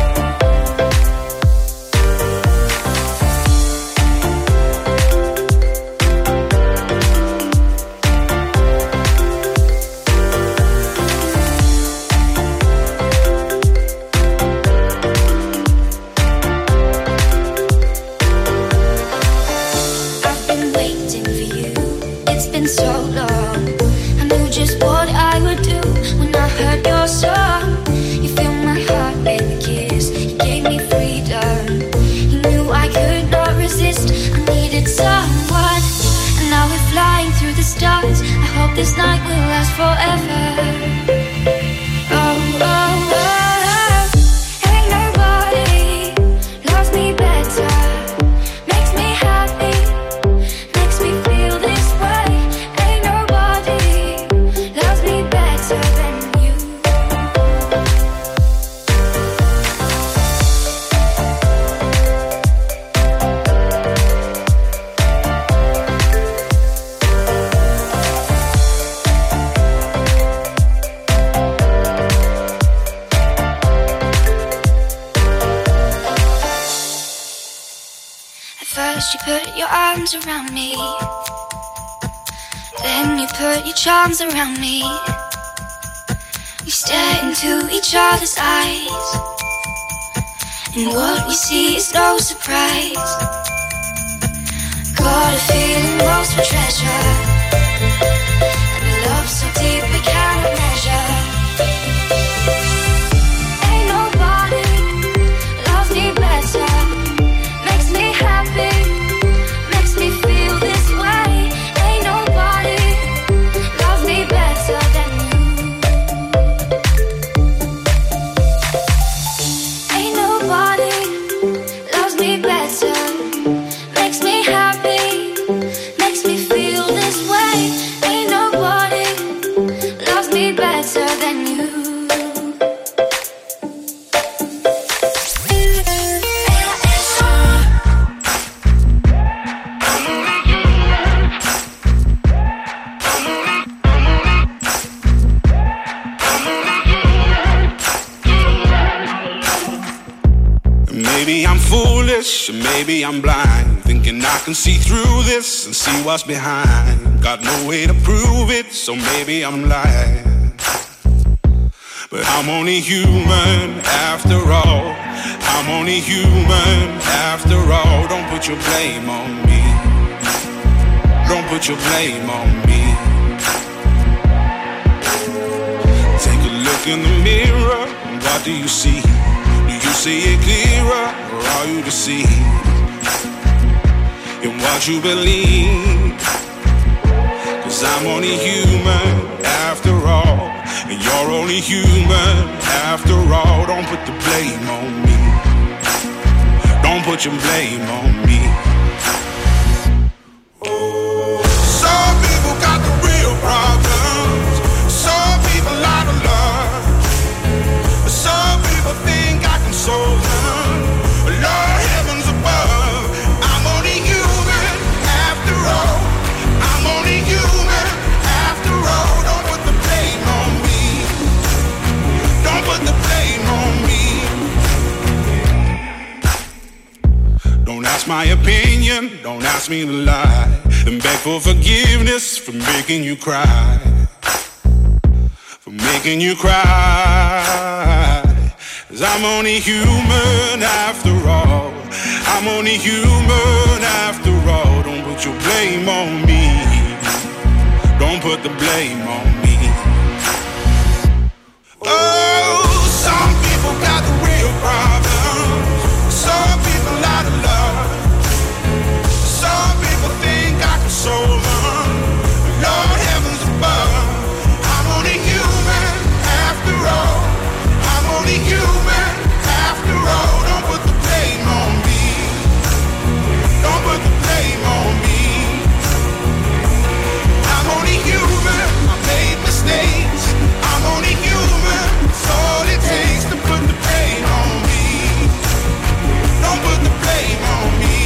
[SPEAKER 9] I've been waiting for you, it's been so long. I knew just what I would do when I heard your song. You filled my heart with a kiss, you gave me freedom. You knew I could not resist, I needed someone. And now we're flying through the stars. I hope this night will last forever. Oh, oh, oh, oh. Ain't nobody loves me better. Makes me happy, makes me feel this way. Ain't nobody loves me better than you. put your arms around me. Then you put your charms around me. We stare into each other's eyes, and what we see is no surprise. Got a feeling lost for treasure, and a love so deep we cannot measure. Ain't nobody loves me better, makes me happy, makes me feel this way. Ain't nobody loves me better than you. Ain't nobody loves me better, makes me happy, makes me feel this way. Ain't nobody loves me better than you.
[SPEAKER 17] Maybe I'm foolish, or maybe I'm blind, thinking I can see through this and see what's behind. Got no way to prove it, so maybe I'm lying. But I'm only human after all. I'm only human after all. Don't put your blame on me. Don't put your blame on me. Take a look in the mirror, and what do you see? Do you see it clearer, or are you deceived in what you believe? Cause I'm only human after all, and you're only human after all. Don't put the blame on me. Don't put your blame on me. Some people got the real problems. Some people out of love. Some people think I can solve them. Lord, heavens above, I'm only human after all. I'm only human after all. Don't put the blame on me. Don't put the blame on me. Don't ask my opinion, don't ask me to lie, and beg for forgiveness for making you cry. For making you cry. Cause I'm only human after all. I'm only human after all. Don't put your blame on me. Don't put the blame on me. Oh, some people got the real problems. Some people out of love. Some people think I can solve them. Lord, heavens above, I'm only human after all. I'm only human after all. Don't put the blame on me. Don't put the blame on me. I'm only human. I made mistakes. I'm only human. It's all it takes to put the blame on me. Don't put the blame on me.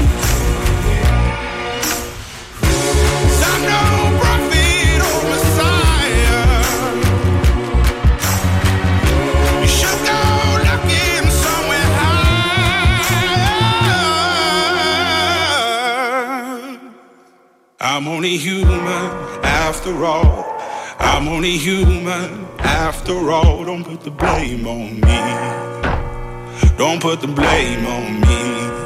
[SPEAKER 17] 'Cause I'm no prophet or Messiah. You should go looking somewhere higher. I'm only human after all. I'm only human after all. Don't put the blame on me. Don't put the blame on me.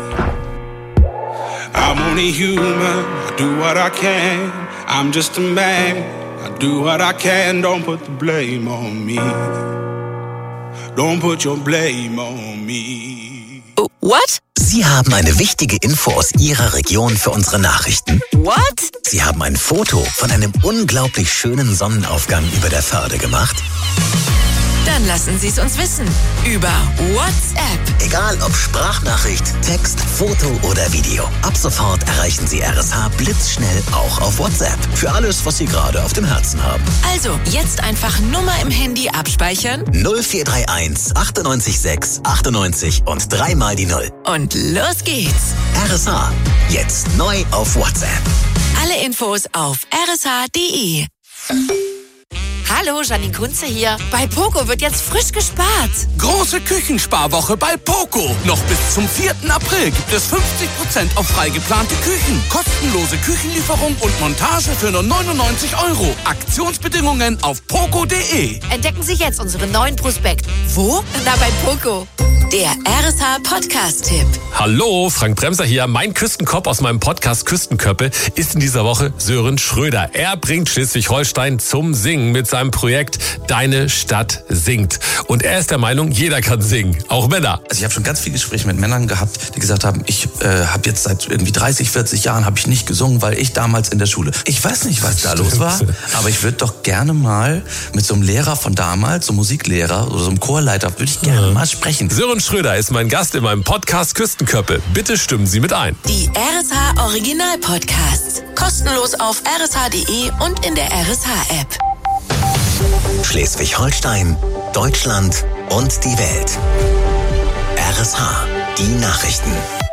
[SPEAKER 17] I'm only human. I do what I can. I'm just a man. I do what I can. Don't put the blame on me. Don't put your blame on me.
[SPEAKER 2] What? Sie haben eine wichtige Info aus Ihrer Region für unsere Nachrichten.
[SPEAKER 11] What?
[SPEAKER 2] Sie haben ein Foto von einem unglaublich schönen Sonnenaufgang über der Förde gemacht.
[SPEAKER 11] Dann lassen Sie es uns wissen. Über WhatsApp.
[SPEAKER 2] Egal ob Sprachnachricht, Text, Foto oder Video. Ab sofort erreichen Sie R S H blitzschnell auch auf WhatsApp. Für alles, was Sie gerade auf dem Herzen haben.
[SPEAKER 11] Also, jetzt einfach Nummer im Handy abspeichern.
[SPEAKER 2] null vier drei eins achtundneunzig sechs achtundneunzig und dreimal die Null.
[SPEAKER 11] Und los geht's.
[SPEAKER 2] R S H. Jetzt neu auf WhatsApp.
[SPEAKER 11] Alle Infos auf r s h punkt d e. Hallo, Janine Kunze hier. Bei Poco wird jetzt frisch gespart.
[SPEAKER 18] Große Küchensparwoche bei Poco. Noch bis zum vierten April gibt es fünfzig Prozent auf frei geplante Küchen. Kostenlose Küchenlieferung und Montage für nur neunundneunzig Euro. Aktionsbedingungen auf poco punkt de.
[SPEAKER 11] Entdecken Sie jetzt unseren neuen Prospekt. Wo? Na, bei Poco. Der R S H Podcast-Tipp.
[SPEAKER 19] Hallo, Frank Bremser hier. Mein Küstenkopf aus meinem Podcast Küstenköppe ist in dieser Woche Sören Schröder. Er bringt Schleswig-Holstein zum Singen mit seinem Projekt Deine Stadt singt. Und er ist der Meinung, jeder kann singen, auch Männer.
[SPEAKER 20] Also ich habe schon ganz viele Gespräche mit Männern gehabt, die gesagt haben, ich äh, habe jetzt seit irgendwie dreißig, vierzig Jahren habe ich nicht gesungen, weil ich damals in der Schule. Ich weiß nicht, was da los war, aber ich würde doch gerne mal mit so einem Lehrer von damals, so einem Musiklehrer oder so einem Chorleiter, würde ich gerne mal sprechen.
[SPEAKER 19] Sören Schröder ist mein Gast in meinem Podcast Küstenköppe. Bitte stimmen Sie mit ein.
[SPEAKER 11] Die R S H Original Podcasts. Kostenlos auf r s h punkt de und in der R S H App.
[SPEAKER 2] Schleswig-Holstein, Deutschland und die Welt. R S H, die Nachrichten.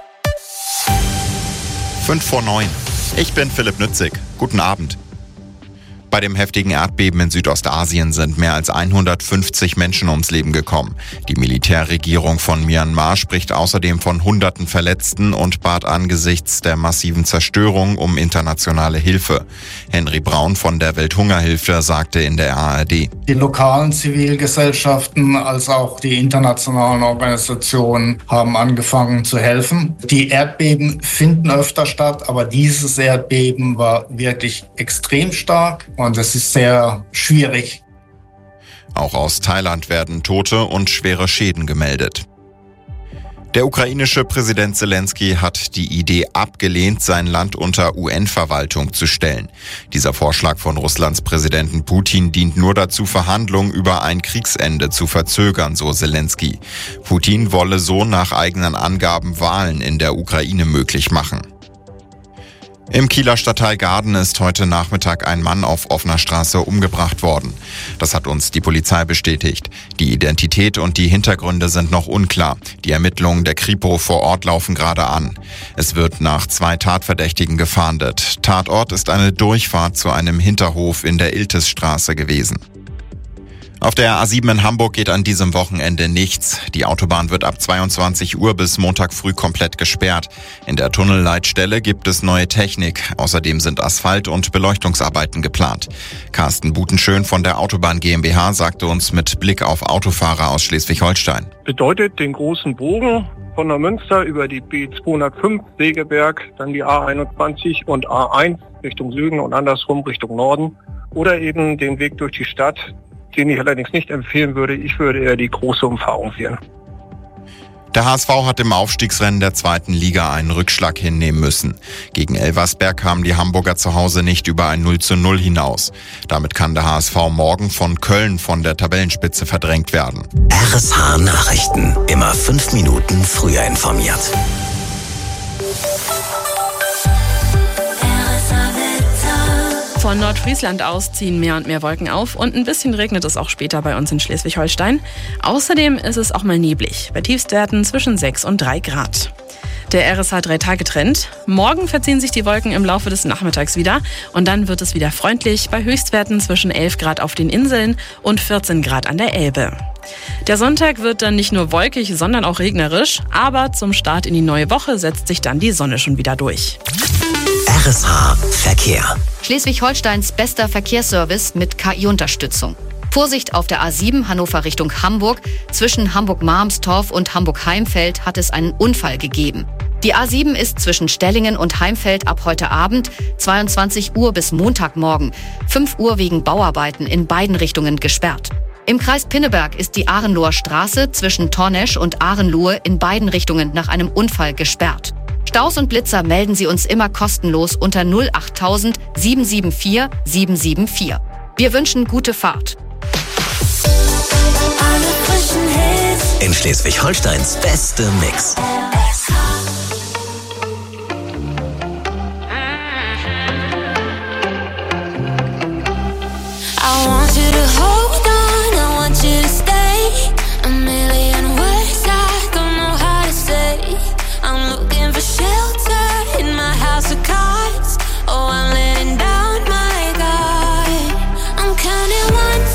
[SPEAKER 12] Fünf vor neun. Ich bin Philipp Nützig. Guten Abend. Bei dem heftigen Erdbeben in Südostasien sind mehr als hundertfünfzig Menschen ums Leben gekommen. Die Militärregierung von Myanmar spricht außerdem von hunderten Verletzten und bat angesichts der massiven Zerstörung um internationale Hilfe. Henry Braun von der Welthungerhilfe sagte in der A R D:
[SPEAKER 21] Die lokalen Zivilgesellschaften als auch die internationalen Organisationen haben angefangen zu helfen. Die Erdbeben finden öfter statt, aber dieses Erdbeben war wirklich extrem stark. Und es ist sehr schwierig.
[SPEAKER 12] Auch aus Thailand werden Tote und schwere Schäden gemeldet. Der ukrainische Präsident Zelensky hat die Idee abgelehnt, sein Land unter U N-Verwaltung zu stellen. Dieser Vorschlag von Russlands Präsidenten Putin dient nur dazu, Verhandlungen über ein Kriegsende zu verzögern, so Zelensky. Putin wolle so nach eigenen Angaben Wahlen in der Ukraine möglich machen. Im Kieler Stadtteil Gaden ist heute Nachmittag ein Mann auf offener Straße umgebracht worden. Das hat uns die Polizei bestätigt. Die Identität und die Hintergründe sind noch unklar. Die Ermittlungen der Kripo vor Ort laufen gerade an. Es wird nach zwei Tatverdächtigen gefahndet. Tatort ist eine Durchfahrt zu einem Hinterhof in der Iltesstraße gewesen. Auf der A sieben in Hamburg geht an diesem Wochenende nichts. Die Autobahn wird ab zweiundzwanzig Uhr bis Montag früh komplett gesperrt. In der Tunnelleitstelle gibt es neue Technik. Außerdem sind Asphalt- und Beleuchtungsarbeiten geplant. Carsten Butenschön von der Autobahn GmbH sagte uns mit Blick auf Autofahrer aus Schleswig-Holstein:
[SPEAKER 14] Bedeutet den großen Bogen von der Münster über die B zweihundertfünf Segeberg, dann die A einundzwanzig und A eins Richtung Süden und andersrum Richtung Norden. Oder eben den Weg durch die Stadt, den ich allerdings nicht empfehlen würde. Ich würde eher die große Umfahrung wählen.
[SPEAKER 12] Der H S V hat im Aufstiegsrennen der zweiten Liga einen Rückschlag hinnehmen müssen. Gegen Elversberg kamen die Hamburger zu Hause nicht über ein null zu null hinaus. Damit kann der H S V morgen von Köln von der Tabellenspitze verdrängt werden.
[SPEAKER 2] R S H Nachrichten. Immer fünf Minuten früher informiert.
[SPEAKER 1] Von Nordfriesland aus ziehen mehr und mehr Wolken auf und ein bisschen regnet es auch später bei uns in Schleswig-Holstein. Außerdem ist es auch mal neblig, bei Tiefstwerten zwischen sechs und drei Grad. Der R S H drei Tage Trend. Morgen verziehen sich die Wolken im Laufe des Nachmittags wieder und dann wird es wieder freundlich bei Höchstwerten zwischen elf Grad auf den Inseln und vierzehn Grad an der Elbe. Der Sonntag wird dann nicht nur wolkig, sondern auch regnerisch, aber zum Start in die neue Woche setzt sich dann die Sonne schon wieder durch.
[SPEAKER 2] R S H Verkehr.
[SPEAKER 3] Schleswig-Holsteins bester Verkehrsservice mit K I-Unterstützung. Vorsicht auf der A sieben Hannover Richtung Hamburg. Zwischen Hamburg-Marmstorf und Hamburg-Heimfeld hat es einen Unfall gegeben. Die A sieben ist zwischen Stellingen und Heimfeld ab heute Abend, zweiundzwanzig Uhr bis Montagmorgen, fünf Uhr wegen Bauarbeiten in beiden Richtungen gesperrt. Im Kreis Pinneberg ist die Ahrenloher Straße zwischen Tornesch und Ahrenlohe in beiden Richtungen nach einem Unfall gesperrt. Staus und Blitzer melden Sie uns immer kostenlos unter null acht tausend sieben sieben vier sieben sieben vier. Wir wünschen gute Fahrt.
[SPEAKER 2] In Schleswig-Holsteins beste Mix.
[SPEAKER 9] I want you to hold on, I want you to stay. A million words I don't know how to say. I'm looking for shelter in my house of cards. Oh, I'm letting down my guard. I'm counting one,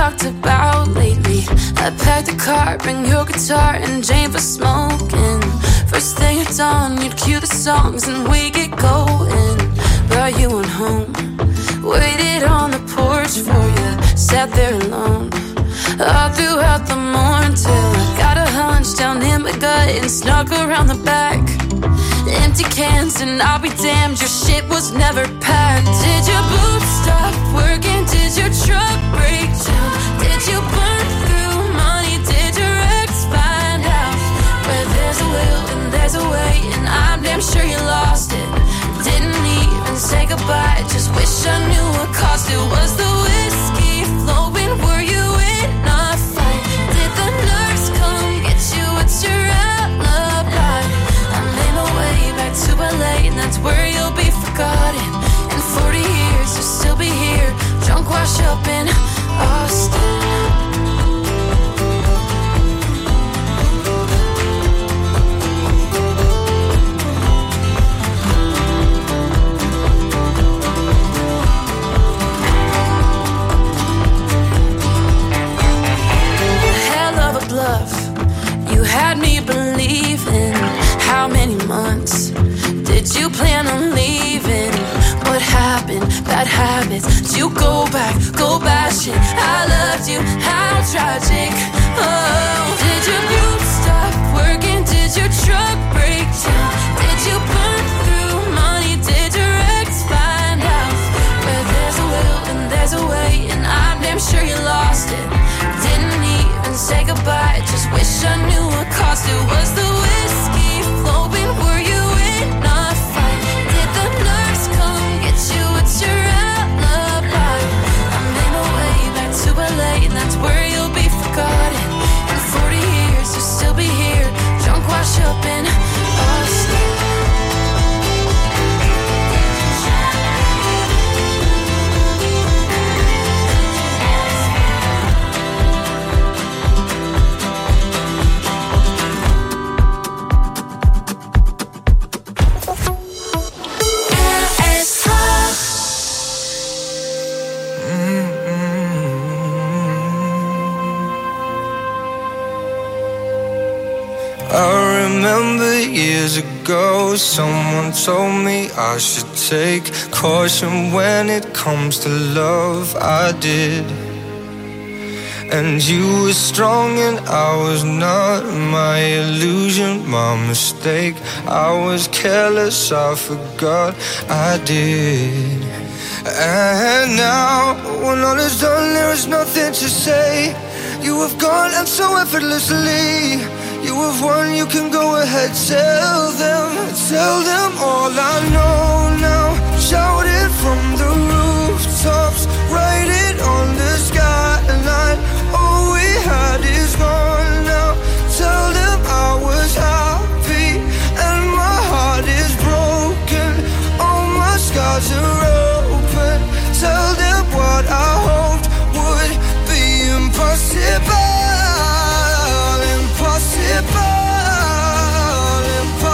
[SPEAKER 9] talked about lately. I packed the car, bring your guitar and Jane for smoking. First thing at dawn, you'd cue the songs and we get going. Brought you on home, waited on the porch for you, sat there alone all throughout the morning till I got a hunch down in my gut and snuck around the back. Empty cans and I'll be damned, your shit was never packed. Did your boots stop working? Did your truck break down? Did you burn through money? Did your ex find out? Where there's a will and there's a way, and I'm damn sure you lost it. Didn't even say goodbye, just wish I knew what cost it. Was the whiskey flowing? Were you in a fight? Did the nurse come get you? What's your alibi? I made my way back to L A, and that's where you'll be forgotten. In forty years you'll still be here, drunk, washed up in Austin. You had me believing. How many months did you plan on leaving? What happened? Bad habits. Did you go back, go bashing? I loved you, how tragic. Oh, did your boots stop working? Did your truck break down? Did you burn through money? Did your ex find out? Where there's a will and there's a way, and I'm damn sure you lost it. Didn't even say goodbye, just wish I knew what cost it. Was the whiskey flowing? Were you in a fight? Did the nurse come get you? What's your alibi? I made my way back to L A, and that's where you'll be forgotten. In forty years you'll still be here, drunk, washed up in Austin.
[SPEAKER 10] I remember years ago, someone told me I should take caution when it comes to love. I did. And you were strong and I was not. My illusion, my mistake. I was careless, I forgot I did. And now, when all is done, there is nothing to say. You have gone and so effortlessly. You have won, you can go ahead, tell them, tell them all I know now. Shout it from the rooftops, write it on the skyline. All we had is gone now. Tell them I was happy and my heart is broken. All my scars are open. Tell them what I hoped would be impossible. Impossible,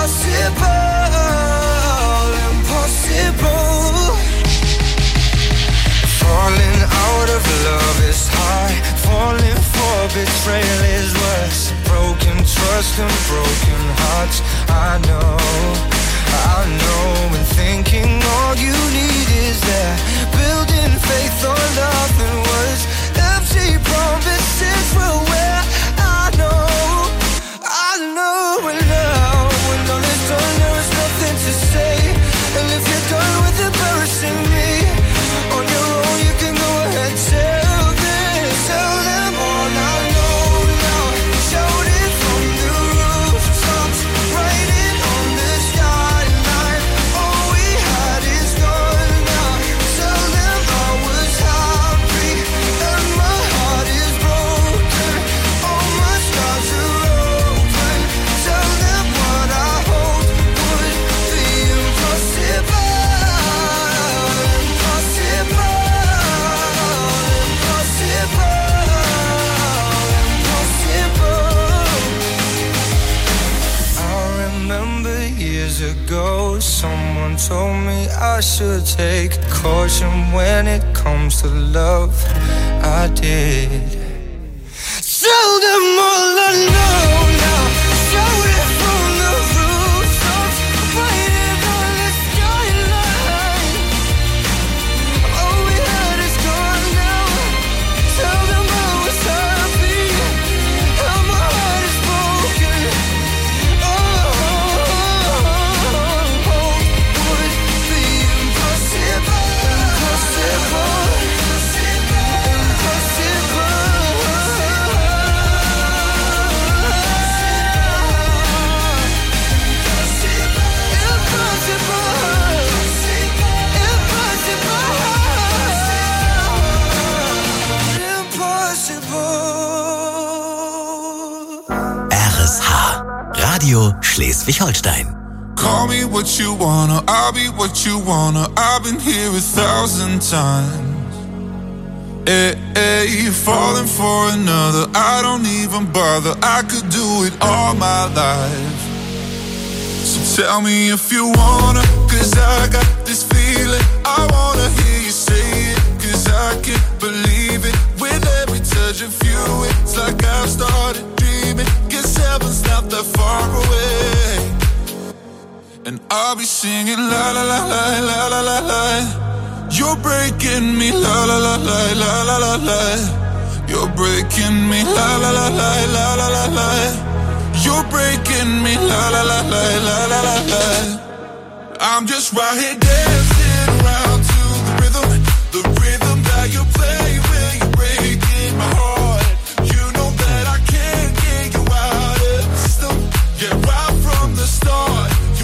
[SPEAKER 10] impossible, impossible. Falling out of love is high. Falling for betrayal is worse. Broken trust and broken hearts. I know, I know. And thinking all you need is that. Building faith on nothing words. Empty promises will wear. I know. I know, and now when all is done, there is nothing to say. And if you're done with embarrassing me on your own, you can go ahead, tell them, tell them all I know now. Shout it from the rooftops, write it on the skyline. All we had is gone now. Tell them I was happy told me I should take caution when it comes to love. I did. Tell them all I know now. Shout it from the rooftops. Write it on the skyline. All we had is gone now. Tell them I was happy. How my heart is broken. Oh, hope would be impossible. Impossible.
[SPEAKER 2] R S H, Radio Schleswig-Holstein.
[SPEAKER 17] Call me what you wanna, I'll be what you wanna. I've been here a thousand times. Hey, hey, falling for another, I don't even bother. I could do it all my life. So tell me if you wanna, cause I got this feeling. I wanna hear you say it, cause I can't believe it. With every touch of you, it's like I've started dreaming. Guess heaven's not that far away. And I'll be singing la la la la la la la la. You're breaking me la la la la la la la la. You're breaking me la la la la la la la la. You're breaking me la la la la la la la la. I'm just right here dancing around to the rhythm, the rhythm that you play when you're breaking my heart. You know that I can't get you out of the system. Yeah, right from the start.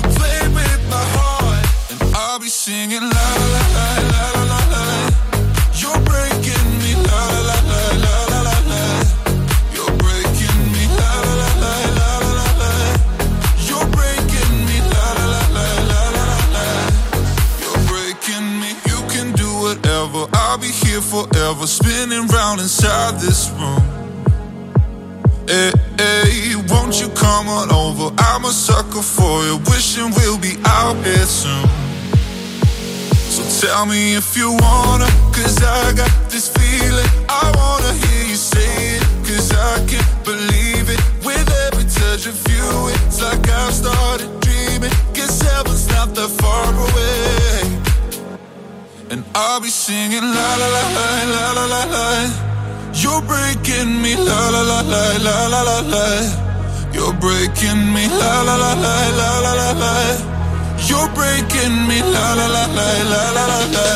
[SPEAKER 17] I'll be singing la la la la la la la. You're breaking me la la la la la la la. You're breaking me la la la la la la la. You're breaking me la la la la la la la. You're breaking me. You can do whatever. I'll be here forever, spinning round inside this room. Hey, hey, won't you come on over? I'm a sucker for you, wishing we'll be out here soon. So tell me if you wanna, cause I got this feeling. I wanna hear you say it, cause I can't believe it. With every touch of you, it's like I've started dreaming. Guess heaven's not that far away. And I'll be singing la la la la la la la la. You're breaking me la la la la la la la la. You're breaking me la la la la la la la la. You're breaking me la la la la la la la la.